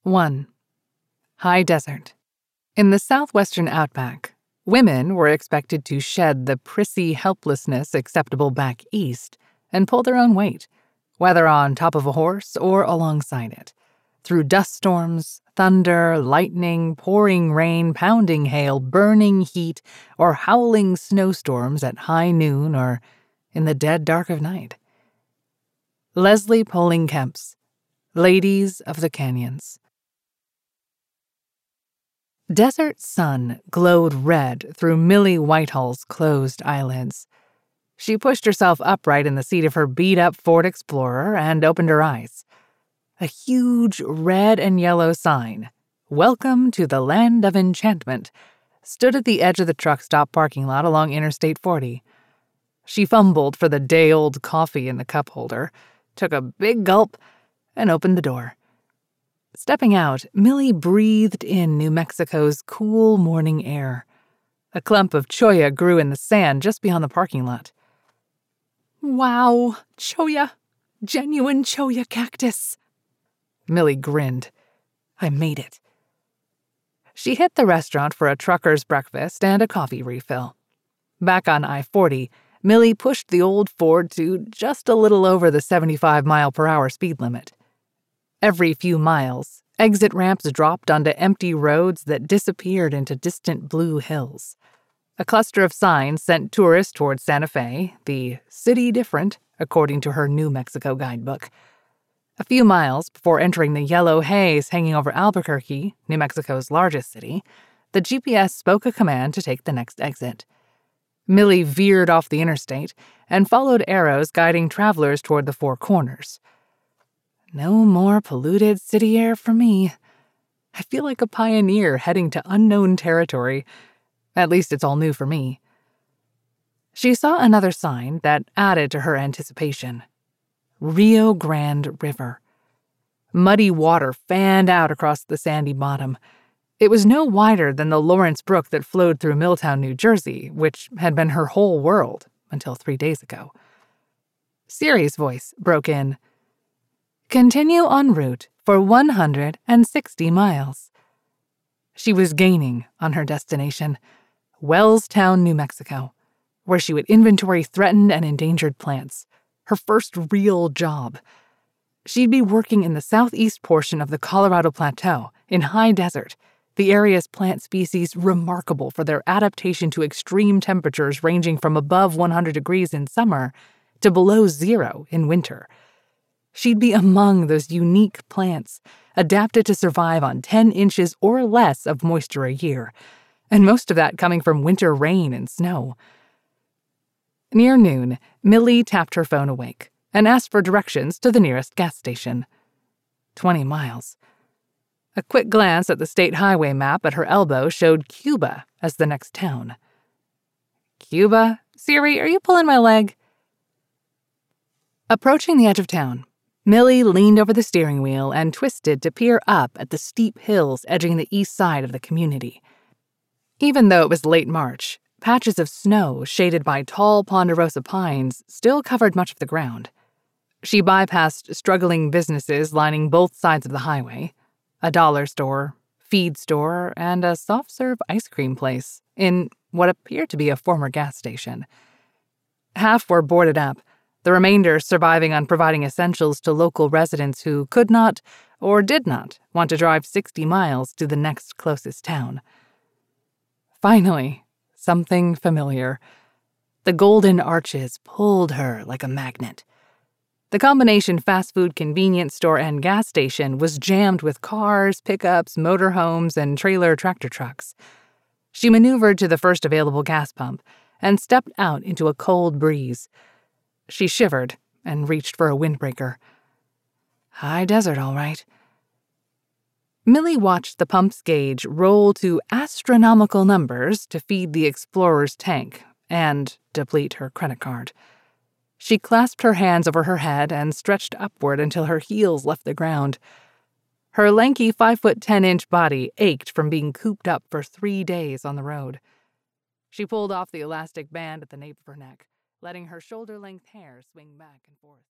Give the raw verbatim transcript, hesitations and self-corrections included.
one. High desert. In the southwestern outback, women were expected to shed the prissy helplessness acceptable back east and pull their own weight, whether on top of a horse or alongside it, through dust storms, thunder, lightning, pouring rain, pounding hail, burning heat, or howling snowstorms at high noon or in the dead dark of night. Leslie Poling Kemps, Ladies of the Canyons. Desert sun glowed red through Millie Whitehall's closed eyelids. She pushed herself upright in the seat of her beat-up Ford Explorer and opened her eyes. A huge red and yellow sign, "Welcome to the Land of Enchantment," stood at the edge of the truck stop parking lot along Interstate forty. She fumbled for the day-old coffee in the cup holder, took a big gulp, and opened the door. Stepping out, Millie breathed in New Mexico's cool morning air. A clump of cholla grew in the sand just beyond the parking lot. "Wow, cholla. Genuine cholla cactus." Millie grinned. "I made it." She hit the restaurant for a trucker's breakfast and a coffee refill. Back on I forty, Millie pushed the old Ford to just a little over the seventy-five mile per hour speed limit. Every few miles, exit ramps dropped onto empty roads that disappeared into distant blue hills. A cluster of signs sent tourists towards Santa Fe, the city different, according to her New Mexico guidebook. A few miles before entering the yellow haze hanging over Albuquerque, New Mexico's largest city, the G P S spoke a command to take the next exit. Millie veered off the interstate and followed arrows guiding travelers toward the Four Corners. No more polluted city air for me. I feel like a pioneer heading to unknown territory. At least it's all new for me. She saw another sign that added to her anticipation. Rio Grande River. Muddy water fanned out across the sandy bottom. It was no wider than the Lawrence Brook that flowed through Milltown, New Jersey, which had been her whole world until three days ago. Siri's voice broke in. "Continue en route for one hundred sixty miles." She was gaining on her destination, Wellstown, New Mexico, where she would inventory threatened and endangered plants, her first real job. She'd be working in the southeast portion of the Colorado Plateau, in high desert, the area's plant species remarkable for their adaptation to extreme temperatures ranging from above one hundred degrees in summer to below zero in winter. She'd be among those unique plants, adapted to survive on ten inches or less of moisture a year, and most of that coming from winter rain and snow. Near noon, Millie tapped her phone awake and asked for directions to the nearest gas station. Twenty miles. A quick glance at the state highway map at her elbow showed Cuba as the next town. "Cuba? Siri, are you pulling my leg?" Approaching the edge of town, Millie leaned over the steering wheel and twisted to peer up at the steep hills edging the east side of the community. Even though it was late March, patches of snow shaded by tall ponderosa pines still covered much of the ground. She bypassed struggling businesses lining both sides of the highway, a dollar store, feed store, and a soft-serve ice cream place in what appeared to be a former gas station. Half were boarded up, the remainder surviving on providing essentials to local residents who could not or did not want to drive sixty miles to the next closest town. Finally, something familiar. The golden arches pulled her like a magnet. The combination fast food convenience store and gas station was jammed with cars, pickups, motorhomes, and trailer tractor trucks. She maneuvered to the first available gas pump and stepped out into a cold breeze. She shivered and reached for a windbreaker. High desert, all right. Millie watched the pump's gauge roll to astronomical numbers to feed the Explorer's tank and deplete her credit card. She clasped her hands over her head and stretched upward until her heels left the ground. Her lanky five-foot-ten-inch body ached from being cooped up for three days on the road. She pulled off the elastic band at the nape of her neck, letting her shoulder-length hair swing back and forth.